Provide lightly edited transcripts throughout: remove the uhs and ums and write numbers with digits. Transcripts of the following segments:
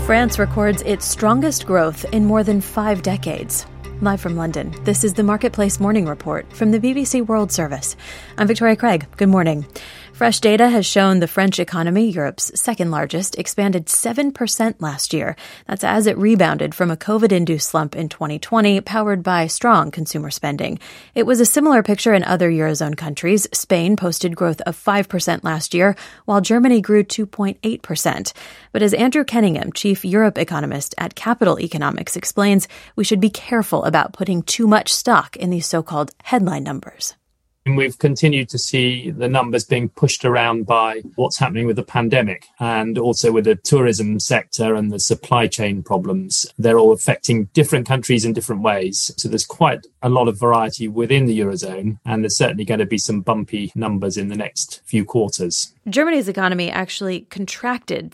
France records its strongest growth in more than 5 decades. Live from London, this is the Marketplace Morning Report from the BBC World Service. I'm Victoria Craig. Good morning. Fresh data has shown the French economy, Europe's second largest, expanded 7% last year. That's as it rebounded from a COVID-induced slump in 2020, powered by strong consumer spending. It was a similar picture in other Eurozone countries. Spain posted growth of 5% last year, while Germany grew 2.8%. But as Andrew Kenningham, chief Europe economist at Capital Economics, explains, we should be careful about putting too much stock in these so-called headline numbers. And we've continued to see the numbers being pushed around by what's happening with the pandemic and also with the tourism sector and the supply chain problems. They're all affecting different countries in different ways. So there's quite a lot of variety within the Eurozone, and there's certainly going to be some bumpy numbers in the next few quarters. Germany's economy actually contracted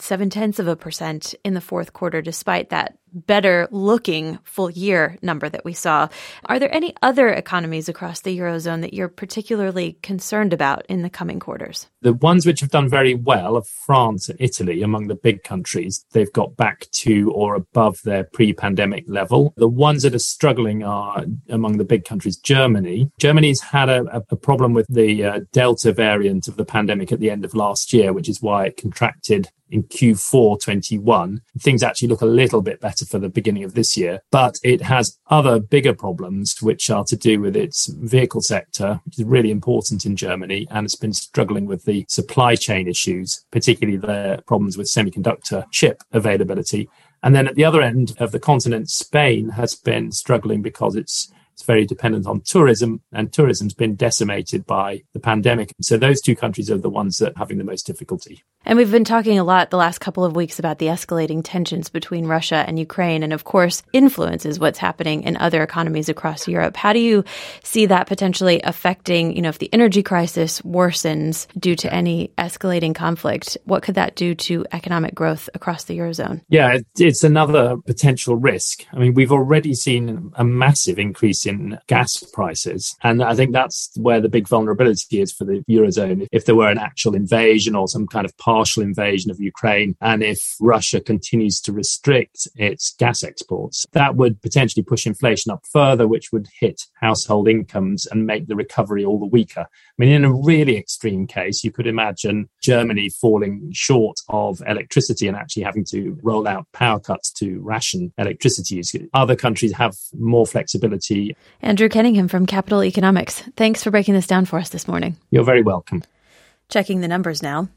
0.7% in the fourth quarter, despite that better-looking full-year number that we saw. Are there any other economies across the Eurozone that you're particularly concerned about in the coming quarters? The ones which have done very well are France and Italy among the big countries. They've got back to or above their pre-pandemic level. The ones that are struggling are among the big countries, Germany. Germany's had a problem with the Delta variant of the pandemic at the end of last year, which is why it contracted in Q4 21. Things actually look a little bit better for the beginning of this year, but it has other bigger problems which are to do with its vehicle sector, which is really important in Germany, and it's been struggling with the supply chain issues, particularly the problems with semiconductor chip availability. And then at the other end of the continent, Spain has been struggling because it's very dependent on tourism, and tourism's been decimated by the pandemic. So those two countries are the ones that are having the most difficulty. And we've been talking a lot the last couple of weeks about the escalating tensions between Russia and Ukraine, and of course influences what's happening in other economies across Europe. How do you see that potentially affecting, if the energy crisis worsens due to any escalating conflict, what could that do to economic growth across the Eurozone? Yeah, it's another potential risk. I mean, we've already seen a massive increase in gas prices. And I think that's where the big vulnerability is for the Eurozone. If there were an actual invasion or some kind of partial invasion of Ukraine, and if Russia continues to restrict its gas exports, that would potentially push inflation up further, which would hit household incomes and make the recovery all the weaker. I mean, in a really extreme case, you could imagine Germany falling short of electricity and actually having to roll out power cuts to ration electricity. Other countries have more flexibility. Andrew Kenningham from Capital Economics. Thanks for breaking this down for us this morning. You're very welcome. Checking the numbers now.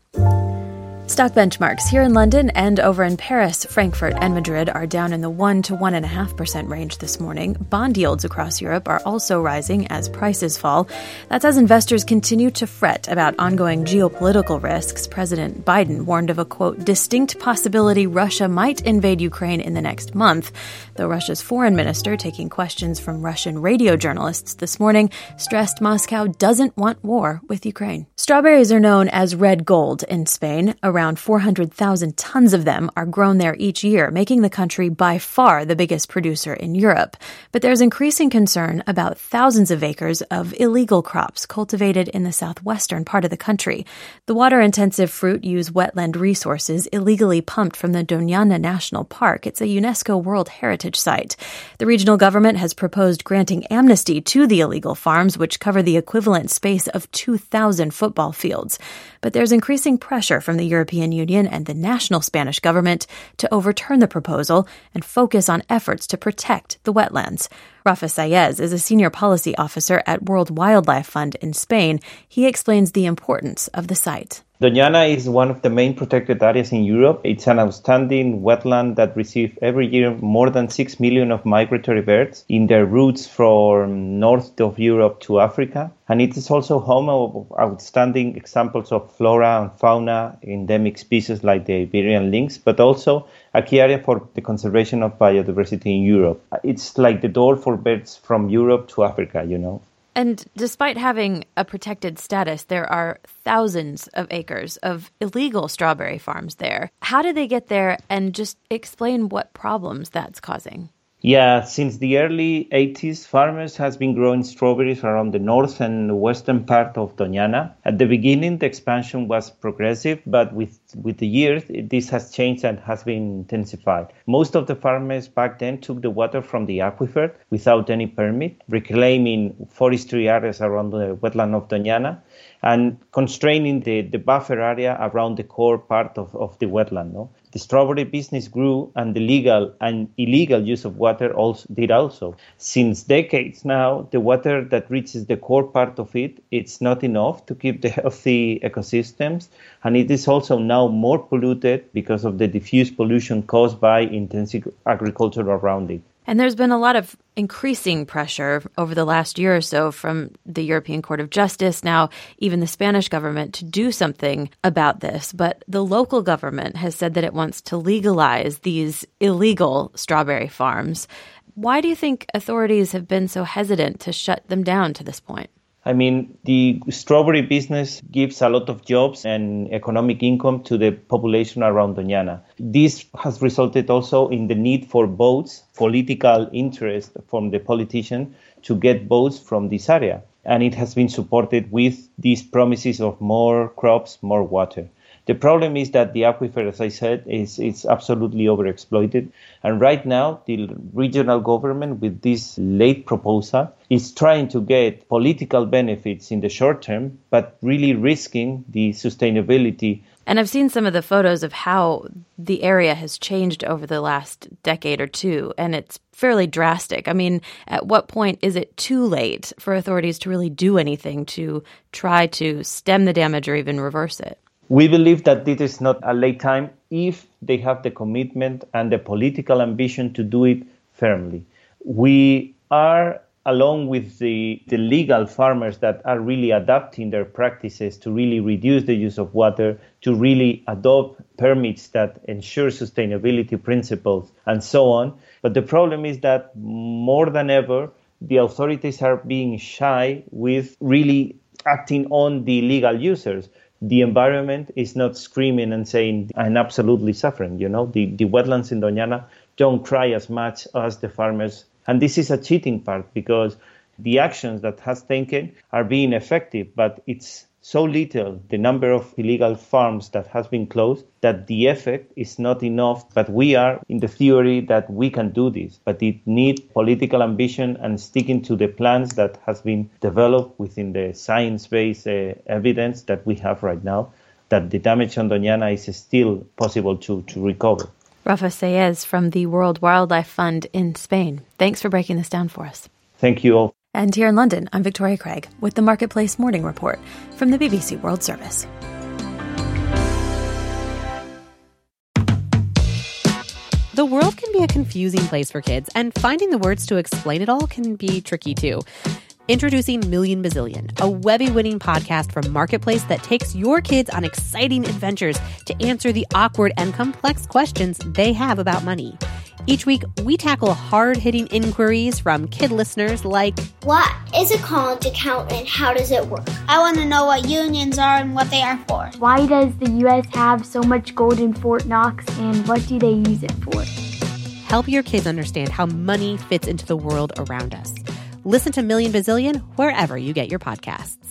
Stock benchmarks here in London and over in Paris, Frankfurt, and Madrid are down in the 1 to 1.5% range this morning. Bond yields across Europe are also rising as prices fall. That's as investors continue to fret about ongoing geopolitical risks. President Biden warned of a, quote, distinct possibility Russia might invade Ukraine in the next month. Though Russia's foreign minister, taking questions from Russian radio journalists this morning, stressed Moscow doesn't want war with Ukraine. Strawberries are known as red gold in Spain. Around 400,000 tons of them are grown there each year, making the country by far the biggest producer in Europe. But there's increasing concern about thousands of acres of illegal crops cultivated in the southwestern part of the country. The water-intensive fruit use wetland resources illegally pumped from the Doñana National Park. It's a UNESCO World Heritage Site. The regional government has proposed granting amnesty to the illegal farms, which cover the equivalent space of 2,000 football fields. But there's increasing pressure from the European Union and the national Spanish government to overturn the proposal and focus on efforts to protect the wetlands. Rafa Saez is a senior policy officer at World Wildlife Fund in Spain. He explains the importance of the site. Doñana is one of the main protected areas in Europe. It's an outstanding wetland that receives every year more than 6 million of migratory birds in their routes from north of Europe to Africa. And it is also home of outstanding examples of flora and fauna, endemic species like the Iberian lynx, but also a key area for the conservation of biodiversity in Europe. It's like the door for birds from Europe to Africa, And despite having a protected status, there are thousands of acres of illegal strawberry farms there. How did they get there, and just explain what problems that's causing? Yeah, since the early 80s, farmers have been growing strawberries around the north and western part of Doñana. At the beginning, the expansion was progressive, but with with the years, this has changed and has been intensified. Most of the farmers back then took the water from the aquifer without any permit, reclaiming forestry areas around the wetland of Doñana and constraining the buffer area around the core part of the wetland. No? The strawberry business grew, and the legal and illegal use of water also. Since decades now, the water that reaches the core part of it, it's not enough to keep the healthy ecosystems, and it is also now more polluted because of the diffuse pollution caused by intensive agriculture around it. And there's been a lot of increasing pressure over the last year or so from the European Court of Justice, now even the Spanish government, to do something about this. But the local government has said that it wants to legalize these illegal strawberry farms. Why do you think authorities have been so hesitant to shut them down to this point? I mean, the strawberry business gives a lot of jobs and economic income to the population around Doñana. This has resulted also in the need for votes, political interest from the politician to get votes from this area. And it has been supported with these promises of more crops, more water. The problem is that the aquifer, as I said, is absolutely overexploited. And right now, the regional government, with this late proposal, is trying to get political benefits in the short term, but really risking the sustainability. And I've seen some of the photos of how the area has changed over the last decade or two, and it's fairly drastic. I mean, at what point is it too late for authorities to really do anything to try to stem the damage or even reverse it? We believe that this is not a late time if they have the commitment and the political ambition to do it firmly. We are, along with the legal farmers that are really adapting their practices to really reduce the use of water, to really adopt permits that ensure sustainability principles, and so on. But the problem is that more than ever, the authorities are being shy with really acting on the illegal users. The environment is not screaming and saying, I'm absolutely suffering. You know, the wetlands in Doñana don't cry as much as the farmers. And this is a cheating part because the actions that has taken are being effective, but it's so little, the number of illegal farms that has been closed, that the effect is not enough. But we are in the theory that we can do this, but it needs political ambition and sticking to the plans that has been developed within the science-based evidence that we have right now, that the damage on Doñana is still possible to recover. Rafa Sáez from the World Wildlife Fund in Spain. Thanks for breaking this down for us. Thank you all. And here in London, I'm Victoria Craig with the Marketplace Morning Report from the BBC World Service. The world can be a confusing place for kids, and finding the words to explain it all can be tricky too. Introducing Million Bazillion, a Webby-winning podcast from Marketplace that takes your kids on exciting adventures to answer the awkward and complex questions they have about money. Each week, we tackle hard-hitting inquiries from kid listeners like, what is a college account and how does it work? I want to know what unions are and what they are for. Why does the U.S. have so much gold in Fort Knox and what do they use it for? Help your kids understand how money fits into the world around us. Listen to Million Bazillion wherever you get your podcasts.